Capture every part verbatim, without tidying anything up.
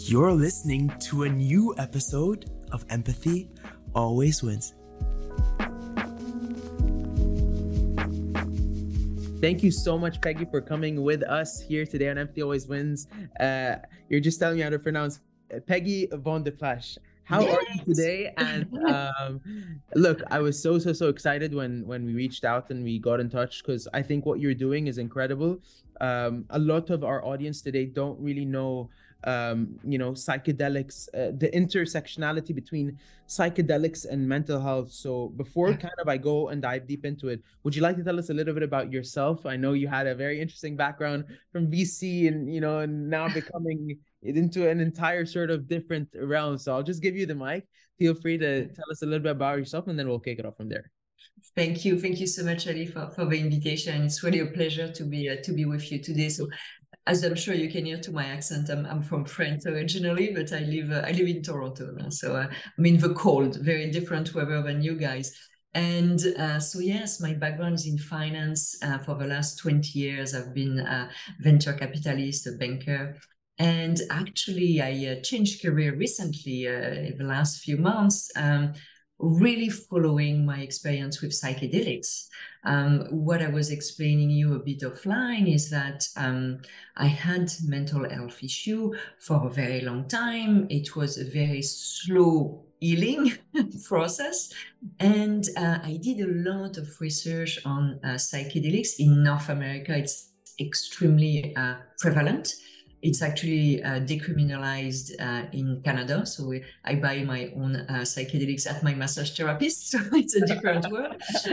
You're listening to a new episode of Empathy Always Wins. Thank you so much, Peggy, for coming with us here today on Empathy Always Wins. Uh, you're just telling me how to pronounce Peggy Van de Flash. How yes. are you today? And um, look, I was so, so, so excited when, when we reached out and we got in touch, because I think what you're doing is incredible. Um, a lot of our audience today don't really know, um, you know, psychedelics, uh, the intersectionality between psychedelics and mental health. So before kind of I go and dive deep into it, would you like to tell us a little bit about yourself? I know you had a very interesting background from V C and, you know, and now becoming into an entire sort of different realm. So I'll just give you the mic. Feel free to tell us a little bit about yourself, and then we'll kick it off from there. Thank you. Thank you so much, Ali, for, for the invitation. It's really a pleasure to be uh, to be with you today. So as I'm sure you can hear to my accent, I'm, I'm from France originally, but I live uh, I live in Toronto now. So uh, I'm in the cold, very different weather than you guys. And uh, so, yes, my background is in finance. Uh, for the last twenty years, I've been a venture capitalist, a banker. And actually, I uh, changed career recently, uh, in the last few months, um, really following my experience with psychedelics. Um, what I was explaining you a bit offline is that um, I had mental health issue for a very long time. It was a very slow healing process. And uh, I did a lot of research on uh, psychedelics. In North America, it's extremely uh, prevalent. It's actually uh, decriminalized uh, in Canada. So we, I buy my own uh, psychedelics at my massage therapist. So it's a different world.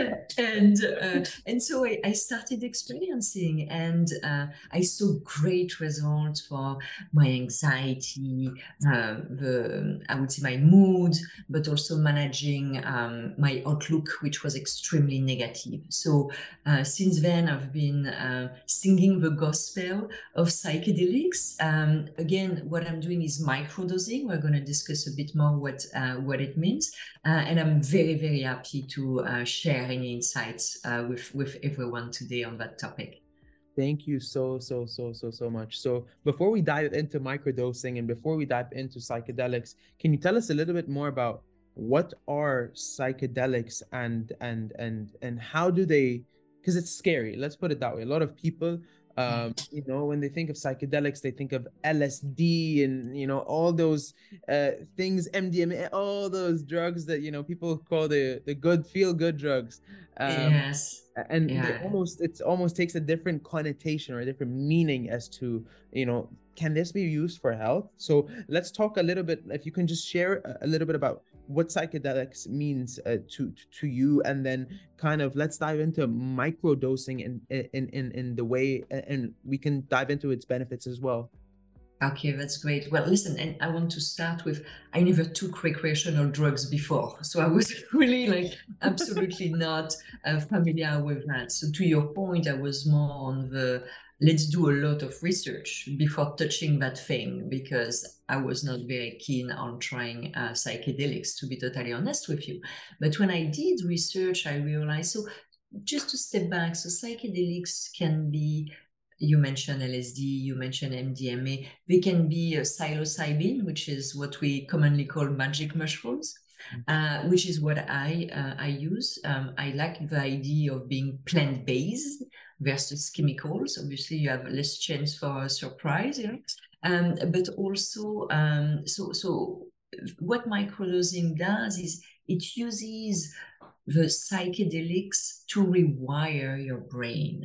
And uh, and so I, I started experiencing, and uh, I saw great results for my anxiety, uh, the I would say my mood, but also managing um, my outlook, which was extremely negative. So uh, since then, I've been uh, singing the gospel of psychedelics. Um, again, what I'm doing is microdosing. We're going to discuss a bit more what uh, what it means, uh, and I'm very very happy to uh, share any insights uh, with with everyone today on that topic. Thank you so so so so so much. So before we dive into microdosing and before we dive into psychedelics, can you tell us a little bit more about what are psychedelics and and and and how do they? Because it's scary. Let's put it that way. A lot of people, um, you know, when they think of psychedelics, they think of L S D and, you know, all those uh, things, M D M A, all those drugs that, you know, people call the the good feel good drugs. Um, yes. And yeah. they almost it almost takes a different connotation or a different meaning as to, you know, can this be used for health? So let's talk a little bit. If you can just share a little bit about what psychedelics means uh, to, to to you, and then kind of let's dive into microdosing in in in in the way, and we can dive into its benefits as well. Okay, that's great. Well, listen, and I want to start with, I never took recreational drugs before. So I was really like absolutely not uh, familiar with that. So to your point, I was more on the, let's do a lot of research before touching that thing, because I was not very keen on trying uh, psychedelics, to be totally honest with you. But when I did research, I realized, so just to step back, so psychedelics can be, you mentioned L S D, you mentioned M D M A. They can be uh, psilocybin, which is what we commonly call magic mushrooms, uh, which is what I uh, I use. Um, I like the idea of being plant-based versus chemicals. Obviously, you have less chance for a surprise, you know. Um, but also, um, so so what microdosing does is it uses the psychedelics to rewire your brain.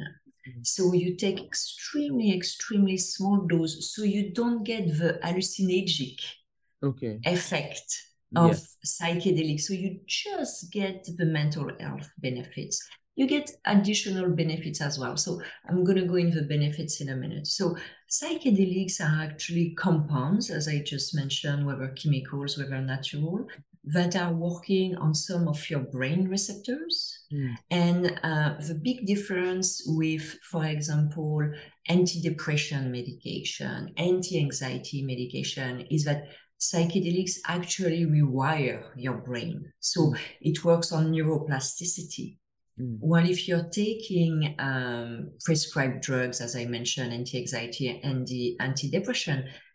So you take extremely, extremely small dose, so you don't get the hallucinogenic okay. effect of yeah. psychedelics. So you just get the mental health benefits. You get additional benefits as well. So I'm going to go into the benefits in a minute. So psychedelics are actually compounds, as I just mentioned, whether chemicals, whether natural, that are working on some of your brain receptors. Mm. And uh, the big difference with, for example, antidepressant medication, anti-anxiety medication is that psychedelics actually rewire your brain. So mm. it works on neuroplasticity. Mm. While if you're taking um, prescribed drugs, as I mentioned, anti-anxiety and the antidepressant,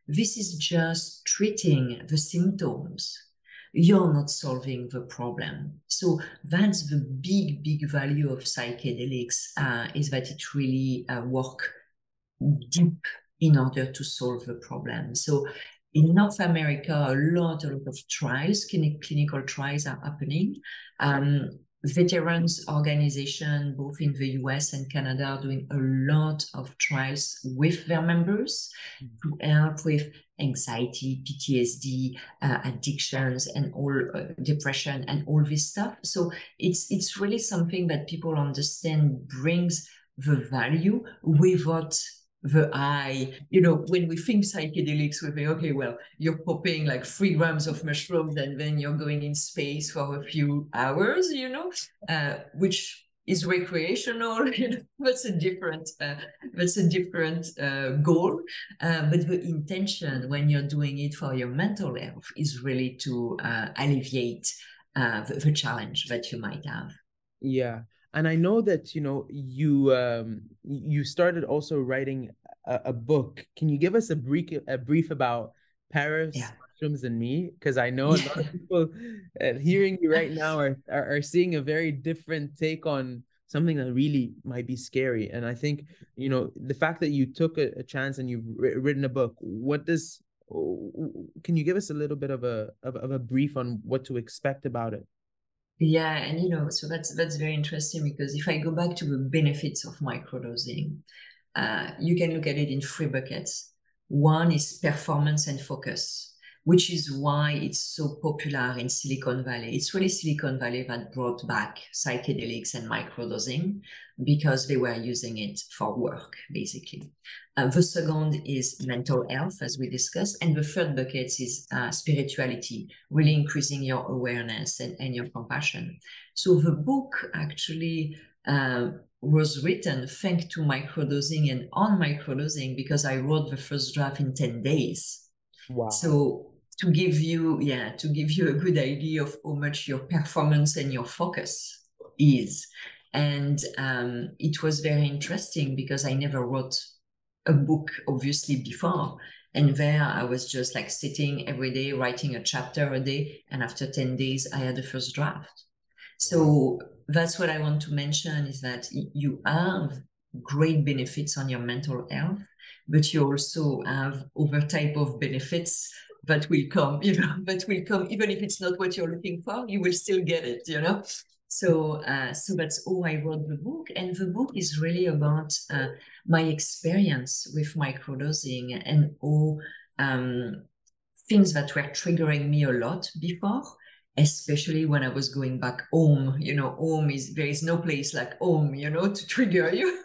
this is just treating the symptoms. You're not solving the problem. So that's the big, big value of psychedelics, uh, is that it really uh, work deep in order to solve the problem. So in North America, a lot, a lot of trials, clinic, clinical trials are happening. Um, veterans organization, both in the U S and Canada, are doing a lot of trials with their members to help with anxiety, P T S D, uh, addictions, and all uh, depression and all this stuff. So it's it's really something that people understand brings the value without the eye. You know, when we think psychedelics, we think, okay, well, you're popping like three grams of mushrooms and then you're going in space for a few hours, you know, uh, which is recreational. You know, that's a different uh, that's a different uh, goal. Uh, but the intention when you're doing it for your mental health is really to uh, alleviate uh, the, the challenge that you might have. Yeah. And I know that, you know, you um you started also writing a, a book. Can you give us a brief a brief about Paris, Yeah. Mushrooms, and Me? Because I know a lot of people uh, hearing you right now are, are are seeing a very different take on something that really might be scary. And I think, you know, the fact that you took a, a chance and you've written a book, what does can you give us a little bit of a of, of a brief on what to expect about it? Yeah, and you know, so that's that's very interesting, because if I go back to the benefits of microdosing, uh, you can look at it in three buckets. One is performance and focus, which is why it's so popular in Silicon Valley. It's really Silicon Valley that brought back psychedelics and microdosing, because they were using it for work, basically. Uh, the second is mental health, as we discussed. And the third bucket is uh, spirituality, really increasing your awareness and, and your compassion. So the book actually uh, was written thanks to microdosing and on microdosing, because I wrote the first draft in ten days. Wow. So to give you, yeah, to give you a good idea of how much your performance and your focus is. And um, it was very interesting, because I never wrote a book, obviously, before. And there I was just like sitting every day, writing a chapter a day. And after ten days, I had the first draft. So that's what I want to mention, is that you have great benefits on your mental health, but you also have other type of benefits that will come, you know, that will come, even if it's not what you're looking for, you will still get it, you know? So, uh, so that's how I wrote the book. And the book is really about uh, my experience with microdosing and all um, things that were triggering me a lot before, especially when I was going back home. You know, home is, there is no place like home, you know, to trigger you.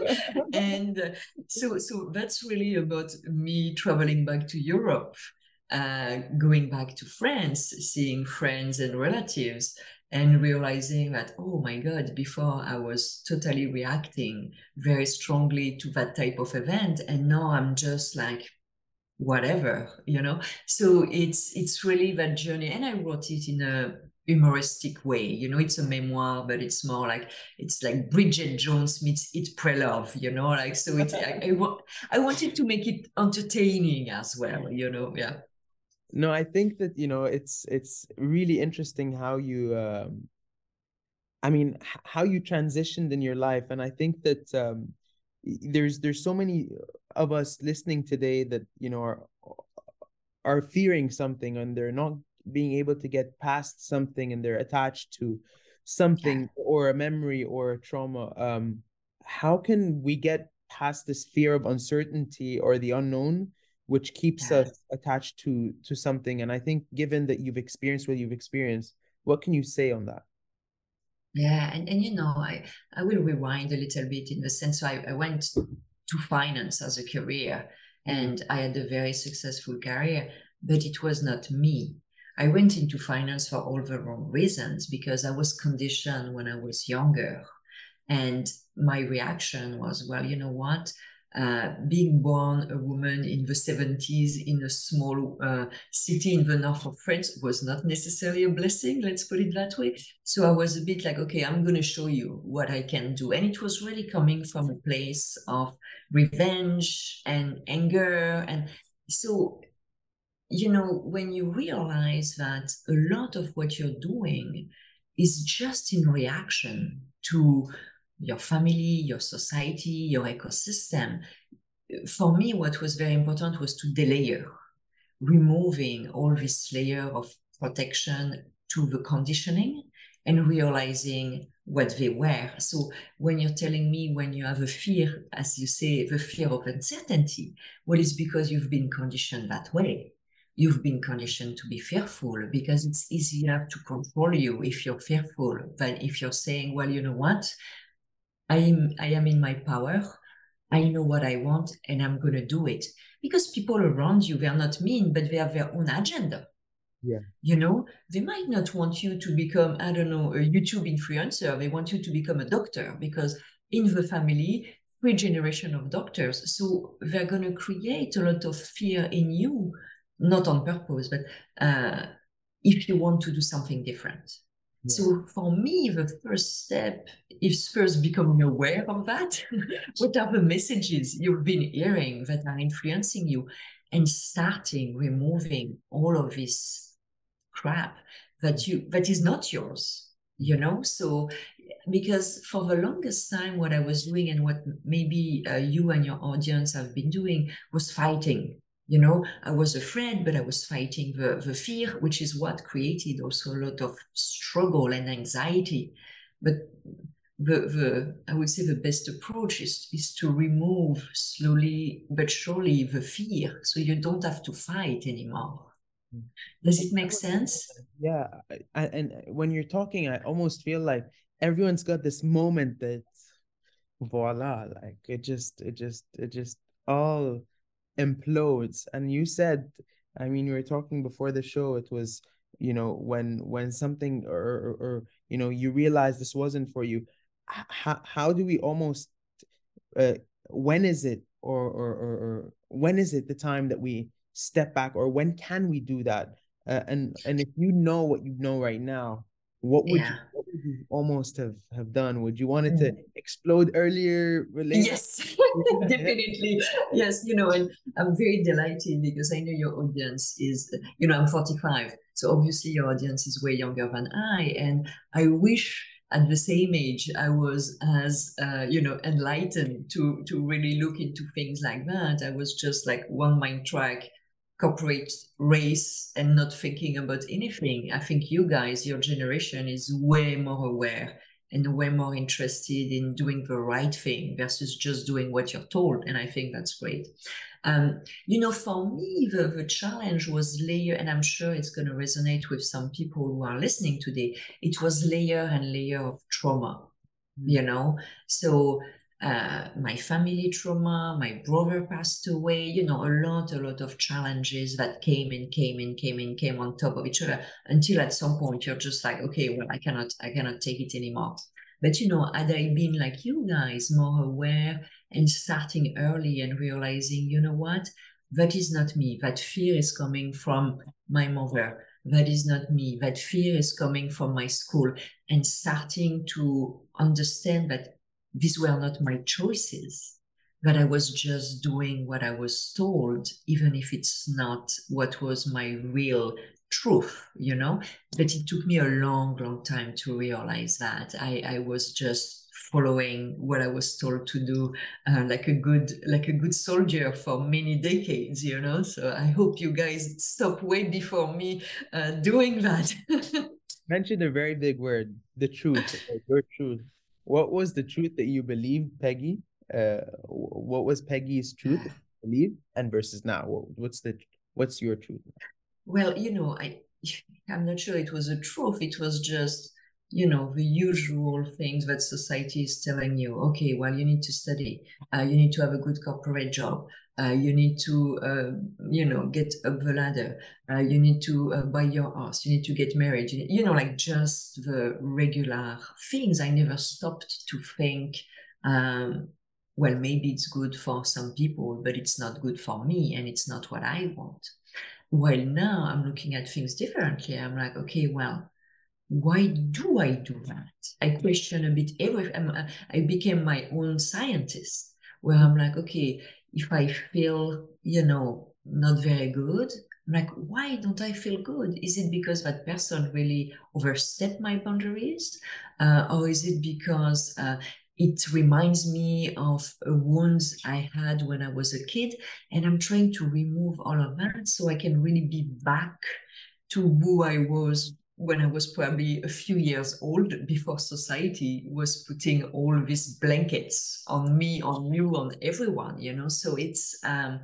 And uh, so, so that's really about me traveling back to Europe, uh, going back to France, seeing friends and relatives, and realizing that, oh my God, before I was totally reacting very strongly to that type of event, and now I'm just like, whatever, you know. So it's it's really that journey. And I wrote it in a humoristic way, you know. It's a memoir, but it's more like, it's like Bridget Jones meets Eat, Pray, Love, you know, like. So it's I, I want I wanted to make it entertaining as well, you know. Yeah. No, I think that, you know, it's it's really interesting how you um I mean h- how you transitioned in your life. And I think that um y- there's there's so many of us listening today that, you know, are are fearing something, and they're not being able to get past something, and they're attached to something, Yeah. or a memory, or a trauma. Um how can we get past this fear of uncertainty or the unknown, which keeps Yeah. us attached to to something? And I think, given that you've experienced what you've experienced, what can you say on that? Yeah, and, and you know, I, I will rewind a little bit, in the sense I, I went to finance as a career, and I had a very successful career, but it was not me. I went into finance for all the wrong reasons, because I was conditioned when I was younger. And my reaction was, well, you know what? Uh, being born a woman in the seventies in a small uh, city in the north of France was not necessarily a blessing, let's put it that way. So I was a bit like, okay, I'm going to show you what I can do. And it was really coming from a place of revenge and anger. And so, you know, when you realize that a lot of what you're doing is just in reaction to your family, your society, your ecosystem, for me, what was very important was to delayer, removing all this layer of protection to the conditioning and realizing what they were. So when you're telling me when you have a fear, as you say, the fear of uncertainty, well, it's because you've been conditioned that way. You've been conditioned to be fearful because it's easier to control you if you're fearful than if you're saying, well, you know what? I am, I am in my power. I know what I want and I'm going to do it. Because people around you, they're not mean, but they have their own agenda. Yeah. You know, they might not want you to become, I don't know, a YouTube influencer. They want you to become a doctor because in the family, three generations of doctors. So they're going to create a lot of fear in you, not on purpose, but uh, if you want to do something different. Yeah. So for me, the first step is first becoming aware of that. What are the messages you've been hearing that are influencing you? And starting removing all of this crap that you that is not yours, you know. So because for the longest time, what I was doing and what maybe uh, you and your audience have been doing was fighting. You know, I was afraid, but I was fighting the, the fear, which is what created also a lot of struggle and anxiety. But the, the I would say the best approach is, is to remove slowly but surely the fear so you don't have to fight anymore. Does it make sense? Yeah. I, and when you're talking, I almost feel like everyone's got this moment that voila, like it just, it just, it just all implodes. And you said, I mean, we were talking before the show, it was, you know, when when something or or, or you know, you realize this wasn't for you. How how do we almost uh, when is it or, or or or when is it the time that we step back, or when can we do that? Uh, and and if you know what you know right now, what would Yeah. you what would you almost have have done? Would you want it to explode earlier? Related? Yes, definitely. Yes, you know, and I'm very delighted because I know your audience is, you know, I'm forty-five. So obviously your audience is way younger than I. And I wish at the same age I was as, uh, you know, enlightened to, to really look into things like that. I was just like one mind track, corporate race, and not thinking about anything. I think you guys, your generation is way more aware and way more interested in doing the right thing versus just doing what you're told. And I think that's great. Um, you know, for me, the, the challenge was layer, and I'm sure it's going to resonate with some people who are listening today. It was layer and layer of trauma, mm. you know? So uh, my family trauma, my brother passed away, you know, a lot, a lot of challenges that came and came and came and came on top of each other until at some point you're just like, okay, well, I cannot, I cannot take it anymore. But, you know, had I been like you guys, more aware and starting early and realizing, you know what, that is not me. That fear is coming from my mother. That is not me. That fear is coming from my school, and starting to understand that these were not my choices, that I was just doing what I was told, even if it's not what was my real truth, you know. But it took me a long, long time to realize that I, I was just following what I was told to do, uh, like a good, like a good soldier for many decades, you know. So I hope you guys stop way before me uh, doing that. Mentioned a very big word, the truth, your truth. What was the truth that you believed, Peggy? Uh, what was Peggy's truth believe, and versus now? What, what's the what's your truth? Well, you know, I I'm not sure it was a truth. It was just, you know, the usual things that society is telling you. Okay, well, you need to study. Uh, you need to have a good corporate job. Uh, you need to, uh, you know, get up the ladder. Uh, you need to uh, buy your house. You need to get married. You, you know, like just the regular things. I never stopped to think, um, well, maybe it's good for some people, but it's not good for me, and it's not what I want. While now I'm looking at things differently. I'm like, okay, well, why do I do that? I question a bit everything. I became my own scientist, where I'm like, okay, if I feel, you know, not very good. I'm like, why don't I feel good? Is it because that person really overstepped my boundaries? Uh, or is it because uh, it reminds me of a wound I had when I was a kid? And I'm trying to remove all of that so I can really be back to who I was when I was probably a few years old, before society was putting all these blankets on me, on you, on everyone, you know? So it's, um,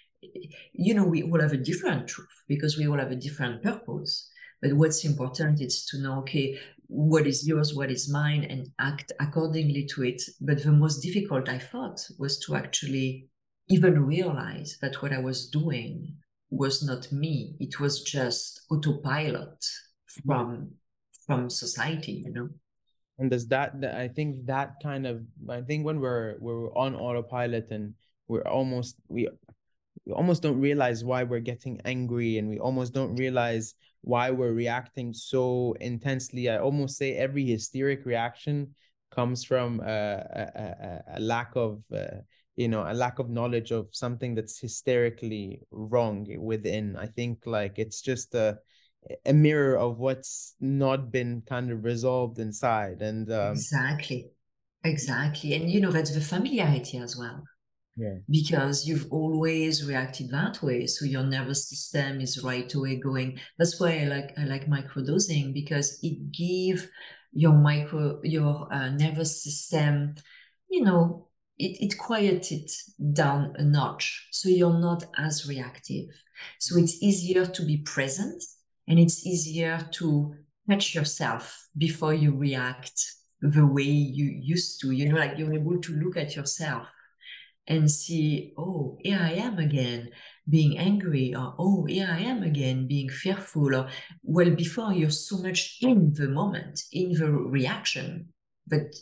you know, we all have a different truth because we all have a different purpose. But what's important is to know, okay, what is yours, what is mine, and act accordingly to it. But the most difficult, I thought, was to actually even realize that what I was doing was not me. It was just autopilot from from society, you know. And does that, that I think that kind of, I think when we're we're on autopilot and we're almost we we almost don't realize why we're getting angry, and we almost don't realize why we're reacting so intensely. I almost say every hysteric reaction comes from uh, a, a, a lack of uh, you know a lack of knowledge of something that's hysterically wrong within. I think like it's just a a mirror of what's not been kind of resolved inside. And um Exactly. Exactly. And you know, that's the familiarity as well, yeah because you've always reacted that way. So your nervous system is right away going. That's why I like I like microdosing, because it gives your micro your uh, nervous system, you know, it, it quiets it down a notch. So you're not as reactive. So it's easier to be present, and it's easier to catch yourself before you react the way you used to. You know, like you're able to look at yourself and see, oh, here I am again being angry, or oh, here I am again being fearful. Or, well, before you're so much in the moment, in the reaction, that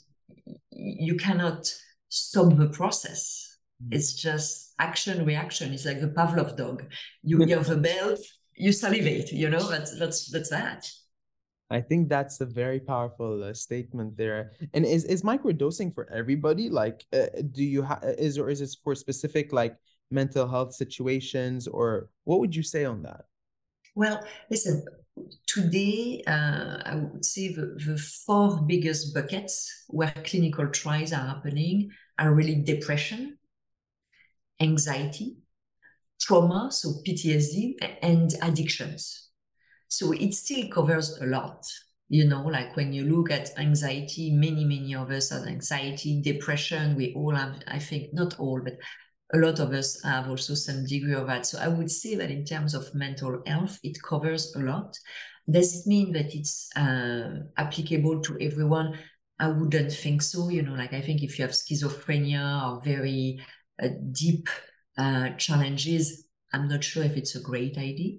you cannot stop the process. It's just action, reaction. It's like the Pavlov dog. You hear the bell, you salivate, you know, that's, that's, that's that. I think that's a very powerful uh, statement there. And is is microdosing for everybody? Like, uh, do you have is or is this for specific like mental health situations, or what would you say on that? Well, listen, today, uh, I would say the, the four biggest buckets where clinical trials are happening are really depression, anxiety, trauma, so P T S D, and addictions. So it still covers a lot. You know, like when you look at anxiety, many, many of us have anxiety, depression. We all have, I think, not all, but a lot of us have also some degree of that. So I would say that in terms of mental health, it covers a lot. Does it mean that it's uh, applicable to everyone? I wouldn't think so. You know, like I think if you have schizophrenia or very uh, deep uh, challenges, I'm not sure if it's a great idea.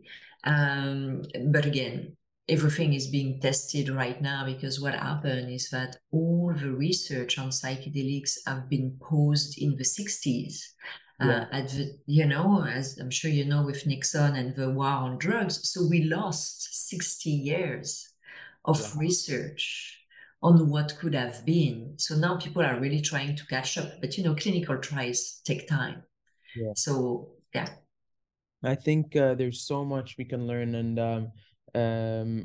Um, but again, everything is being tested right now, because what happened is that all the research on psychedelics have been paused in the sixties. Yeah. Uh, at the, you know, as I'm sure you know, with Nixon and the war on drugs. So we lost sixty years of Wow. research on what could have been. So now people are really trying to catch up. But, you know, clinical trials take time. Yeah. So, yeah. I think uh, there's so much we can learn. And um, um,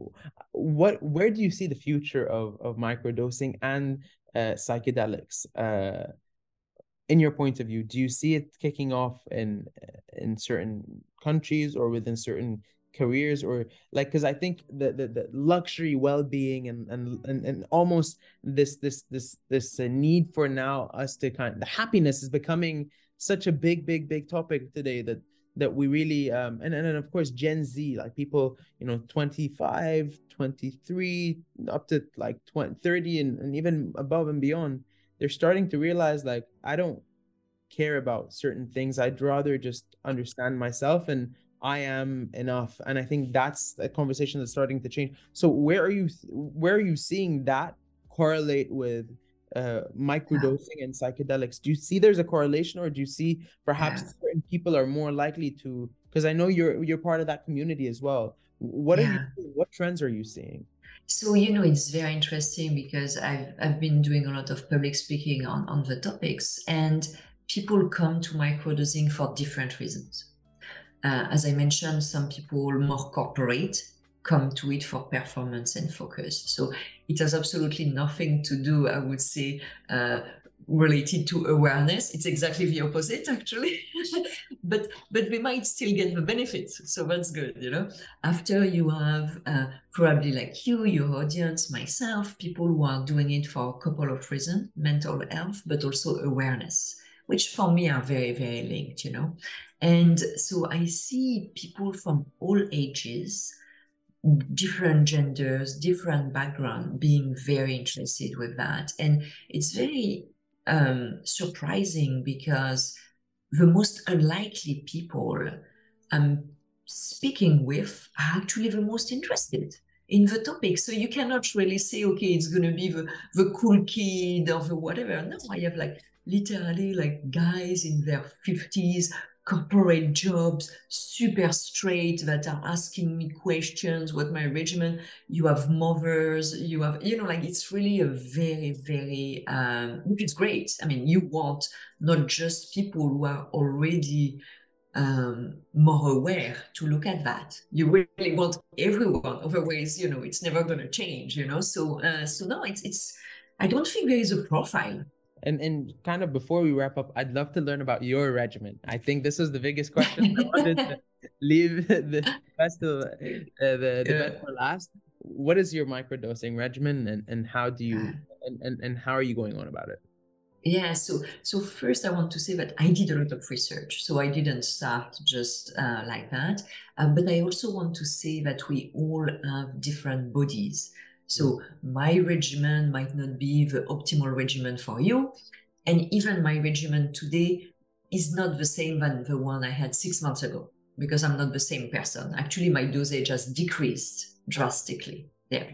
what where do you see the future of of microdosing and uh, psychedelics? Uh, in your point of view, do you see it kicking off in in certain countries or within certain careers, or like, because I think the, the the luxury well-being and and and, and almost this this this this uh, need for now us to kind of, the happiness is becoming such a big big big topic today, that that we really um and and, and of course Gen Z, like people, you know, twenty-five, twenty-three up to like twenty, thirty, and, and even above and beyond, they're starting to realize like, I don't care about certain things. I'd rather just understand myself, and I am enough. And I think that's a conversation that's starting to change. So where are you where are you seeing that correlate with uh microdosing and psychedelics? Do you see there's a correlation, or do you see perhaps Yeah. certain people are more likely to, because I know you're you're part of that community as well. What are you Yeah. what trends are you seeing? So, you know, it's very interesting because I've, I've been doing a lot of public speaking on, on the topics, and people come to microdosing for different reasons. Uh, as I mentioned, some people more corporate come to it for performance and focus. So it has absolutely nothing to do, I would say, uh, related to awareness. It's exactly the opposite, actually. but but we might still get the benefits, so that's good, you know. After you have uh, probably like you, your audience, myself, people who are doing it for a couple of reasons: mental health, but also awareness, which for me are very, very linked, you know. And so I see people from all ages, different genders, different background, being very interested with that. And it's very um, surprising because the most unlikely people I'm speaking with are actually the most interested in the topic. So you cannot really say, okay, it's going to be the, the cool kid or the whatever. No, I have like literally like guys in their fifties, corporate jobs, super straight, that are asking me questions, what my regimen. You have mothers, you have, you know, like it's really a very, very, um, which is great. I mean, you want not just people who are already um, more aware to look at that. You really want everyone, otherwise, you know, it's never going to change, you know? So, uh, so no, it's, it's, I don't think there is a profile. And and kind of before we wrap up, I'd love to learn about your regimen. I think this is the biggest question. I wanted to leave the best of uh, the the Yeah. best for last. What is your microdosing regimen, and and how do you and, and and how are you going on about it? Yeah, so so first I want to say that I did a lot of research, so I didn't start just uh, like that. Um, but I also want to say that we all have different bodies. So my regimen might not be the optimal regimen for you, and even my regimen today is not the same than the one I had six months ago, because I'm not the same person. Actually, my dosage has decreased drastically. Yeah.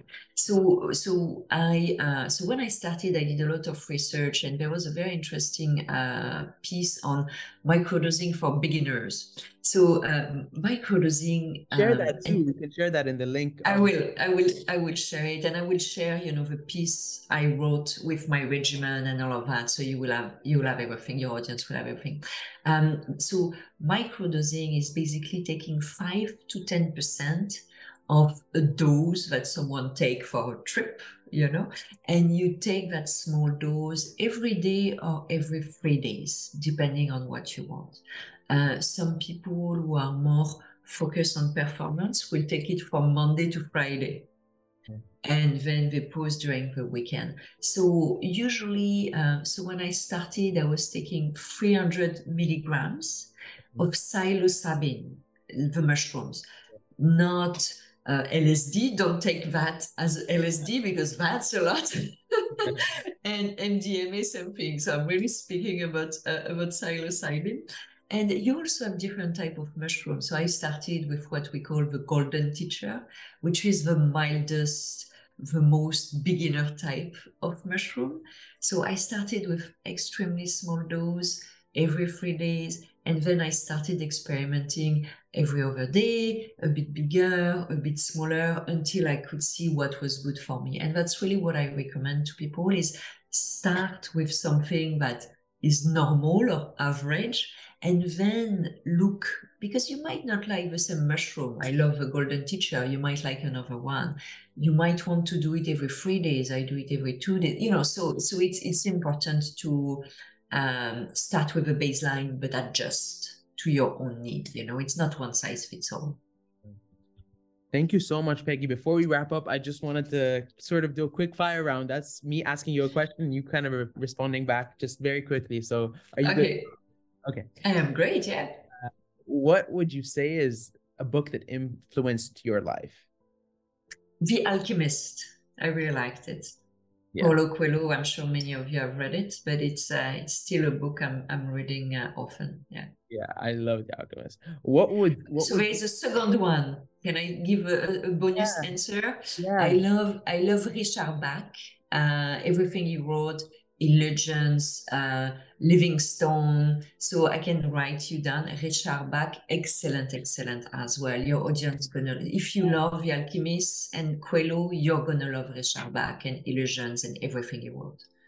So so I uh, so when I started, I did a lot of research, and there was a very interesting uh, piece on microdosing for beginners. So um, microdosing. Share Um, that too. We can share that in the link. I um, will, I will, I will share it, and I will share, you know, the piece I wrote with my regimen and all of that. So you will have, you will have everything. Your audience will have everything. Um, so microdosing is basically taking five to ten percent of a dose that someone take for a trip, you know, and you take that small dose every day or every three days, depending on what you want. Uh, some people who are more focused on performance will take it from Monday to Friday. And then they pause during the weekend. So usually, uh, so when I started, I was taking three hundred milligrams of psilocybin, the mushrooms, not uh, L S D. Don't take that as L S D because that's a lot. And M D M A, same thing. So I'm really speaking about uh, about psilocybin. And you also have different type of mushrooms. So I started with what we call the golden teacher, which is the mildest, the most beginner type of mushroom. So I started with extremely small dose every three days. And then I started experimenting every other day, a bit bigger, a bit smaller, until I could see what was good for me. And that's really what I recommend to people, is start with something that is normal or average, and then look, because you might not like the same mushroom. I love the golden teacher. You might like another one. You might want to do it every three days. I do it every two days. You know, so so it's it's important to um, start with a baseline, but adjust to your own need. You know, it's not one size fits all. Thank you so much, Peggy. Before we wrap up, I just wanted to sort of do a quick fire round. That's me asking you a question, you kind of re responding back just very quickly. So are you Okay. good? Okay. I am great, yeah. Uh, what would you say is a book that influenced your life? The Alchemist. I really liked it. Yeah. Paulo Coelho, I'm sure many of you have read it, but it's uh, it's still a book I'm I'm reading uh, often. Yeah. Yeah, I love The Alchemist. What would what So would there is a second one. Can I give a, a bonus Yeah. answer? Yeah. I love I love Richard Bach. Uh, everything he wrote, Illusions, uh, Livingstone. So I can write you down. Richard Bach, excellent, excellent as well. Your audience gonna, if you love The Alchemist and Coelho, you're gonna love Richard Bach and Illusions and everything he wrote.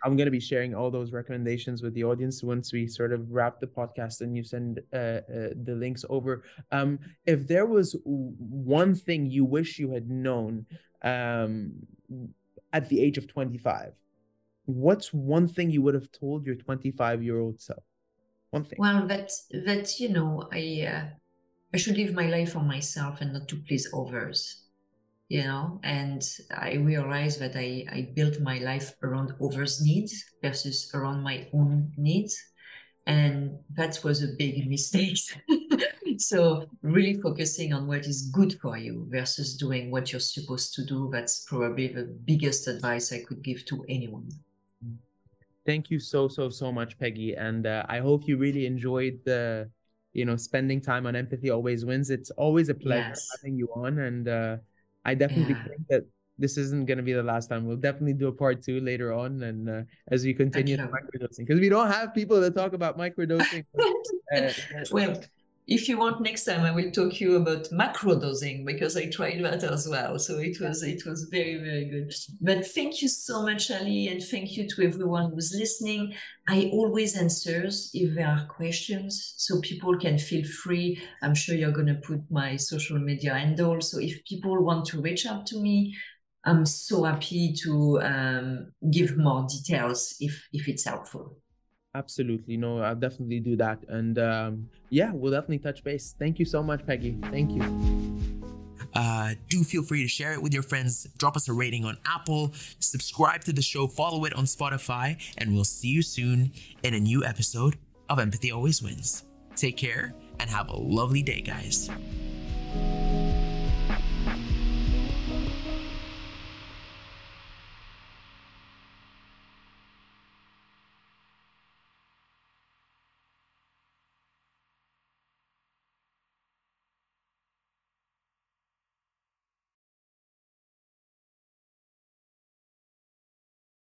I'm going to be sharing all those recommendations with the audience once we sort of wrap the podcast and you send uh, uh, the links over. Um, if there was one thing you wish you had known um, at the age of twenty-five, what's one thing you would have told your twenty-five-year-old self? One thing. Well, that, that you know, I, uh, I should live my life for myself and not to please others. You know, and I realized that I, I built my life around others' needs versus around my own needs. And that was a big mistake. So really focusing on what is good for you versus doing what you're supposed to do. That's probably the biggest advice I could give to anyone. Thank you so, so, so much, Peggy. And uh, I hope you really enjoyed the, you know, spending time on Empathy Always Wins. It's always a pleasure Yes. having you on. And uh, I definitely Yeah. think that this isn't going to be the last time. We'll definitely do a part two later on. And uh, as we continue microdosing, because we don't have people that talk about microdosing. uh, well, if you want next time, I will talk to you about macro dosing because I tried that as well. So it was it was very, very good. But thank you so much, Ali, and thank you to everyone who's listening. I always answer if there are questions, so people can feel free. I'm sure you're going to put my social media handle. So if people want to reach out to me, I'm so happy to um, give more details if if it's helpful. Absolutely. No, I'll definitely do that. And um, yeah, we'll definitely touch base. Thank you so much, Peggy. Thank you. Uh, do feel free to share it with your friends. Drop us a rating on Apple. Subscribe to the show. Follow it on Spotify. And we'll see you soon in a new episode of Empathy Always Wins. Take care and have a lovely day, guys.